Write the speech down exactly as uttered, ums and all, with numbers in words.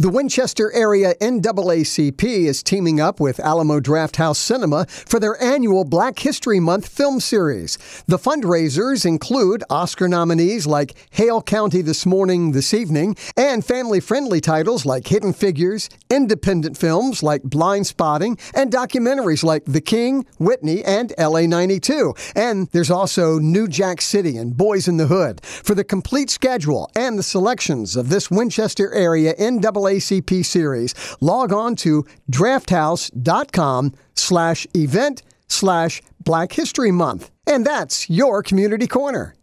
The Winchester Area N double A C P is teaming up with Alamo Drafthouse Cinema for their annual Black History Month film series. The fundraisers include Oscar nominees like Hale County This Morning, This Evening, and family-friendly titles like Hidden Figures, independent films like Blind Spotting, and documentaries like The King, Whitney, and L A ninety-two. And there's also New Jack City and Boys in the Hood. For the complete schedule and the selections of this Winchester Area N double A C P series, log on to drafthouse.com slash event slash Black History Month. And that's your Community Corner.